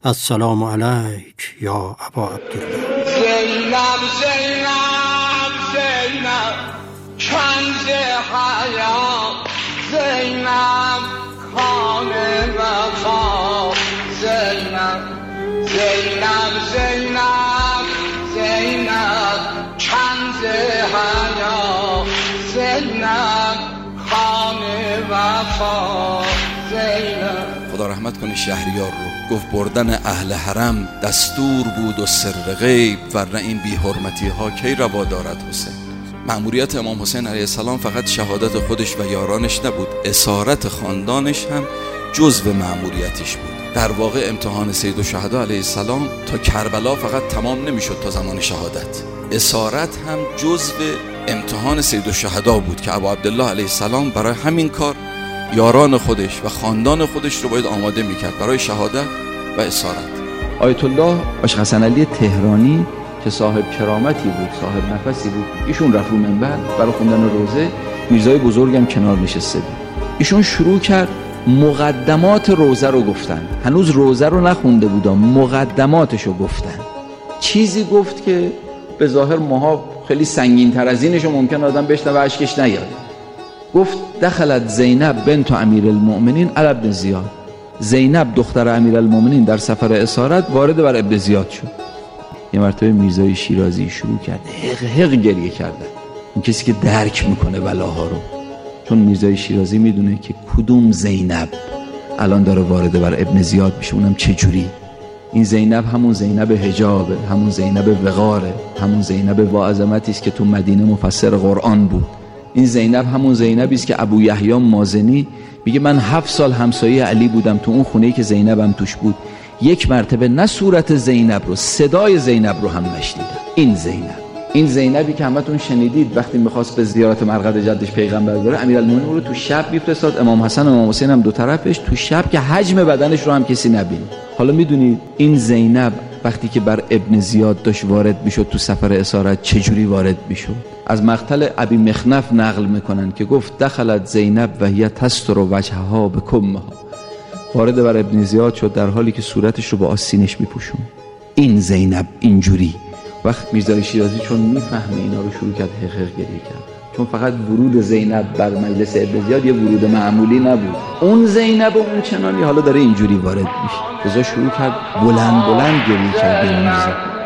السلام علیک یا ابا عبدالله. زینب زینب زینب کنز حیات، زینب کان وفا، زینب زینب زینب زینب کنز حیات، زینب کان وفا، زینب. خدا رحمت کنه شهریار رو. گفت بردن اهل حرم دستور بود و سر غیب، ورنه این بی حرمتی ها کی روا دارد حسین. مأموریت امام حسین علیه السلام فقط شهادت خودش و یارانش نبود، اسارت خاندانش هم جزو مأموریتش بود. در واقع امتحان سید الشهدا علیه السلام تا کربلا فقط تمام نمیشد تا زمان شهادت، اسارت هم جزو امتحان سید الشهدا بود که ابا عبدالله علیه السلام برای همین کار یاران خودش و خاندان خودش رو باید آماده میکرد برای شهادت و اسارت. آیت الله آشق حسن علی تهرانی که صاحب کرامتی بود، صاحب نفسی بود، ایشون رفت رو منبر برای خوندن روزه، میرزای بزرگم کنار نشسته بود. ایشون شروع کرد مقدمات روزه رو گفتن. هنوز روزه رو نخونده بودم، مقدماتش رو گفتن. چیزی گفت که به ظاهر ماها خیلی سنگین تر از اینش ممکن آدم بشنوه اشکش نیاد. گفت دخلت زینب بنت امیرالمؤمنین علی ابن زیاد. زینب دختر امیرالمؤمنین در سفر اسارت وارد بر ابن زیاد شد. یه مرتبه میرزای شیرازی شروع کرد حق گریه کردن. این کسی که درک میکنه بلاها رو، چون میرزای شیرازی میدونه که کدوم زینب الان داره وارد بر ابن زیاد میشه، اونم چه جوری. این زینب همون زینب حجابه، همون زینب وقاره، همون زینب با عظمتی است که تو مدینه مفسر قرآن بود. این زینب همون زینبی است که ابو یحیی مازنی میگه من 7 سال همسایه علی بودم، تو اون خونه‌ای که زینبم توش بود یک مرتبه نه صورت زینب رو، صدای زینب رو هم نشنیدم. این زینبی که همتون شنیدید وقتی میخواست به زیارت مرقد جدش پیغمبر بره، امیرالمومنین رو تو شب میفرستاد، امام حسن و امام حسین هم دو طرفش، تو شب که حجم بدنش رو هم کسی نبینه. حالا میدونید این زینب وقتی که بر ابن زیاد داشت وارد میشد تو سفر اسارت چجوری وارد میشد؟ از مقتل ابی مخنف نقل میکنن که گفت دخلت زینب و هی تستر وجهها بکمها. وارد بر ابن زیاد شد در حالی که صورتش رو با آستینش میپوشون. این زینب اینجوری. وقت میرزای شیرازی چون میفهمه اینا رو شروع کرد حق گریه کرد، چون فقط ورود زینب بر مجلس ابن زیاد یه ورود معمولی نبود. اون زینب و اون چنانی حالا داره اینجوری وارد میشه. رضا شروع کرد بلند گریه کرد. میرزا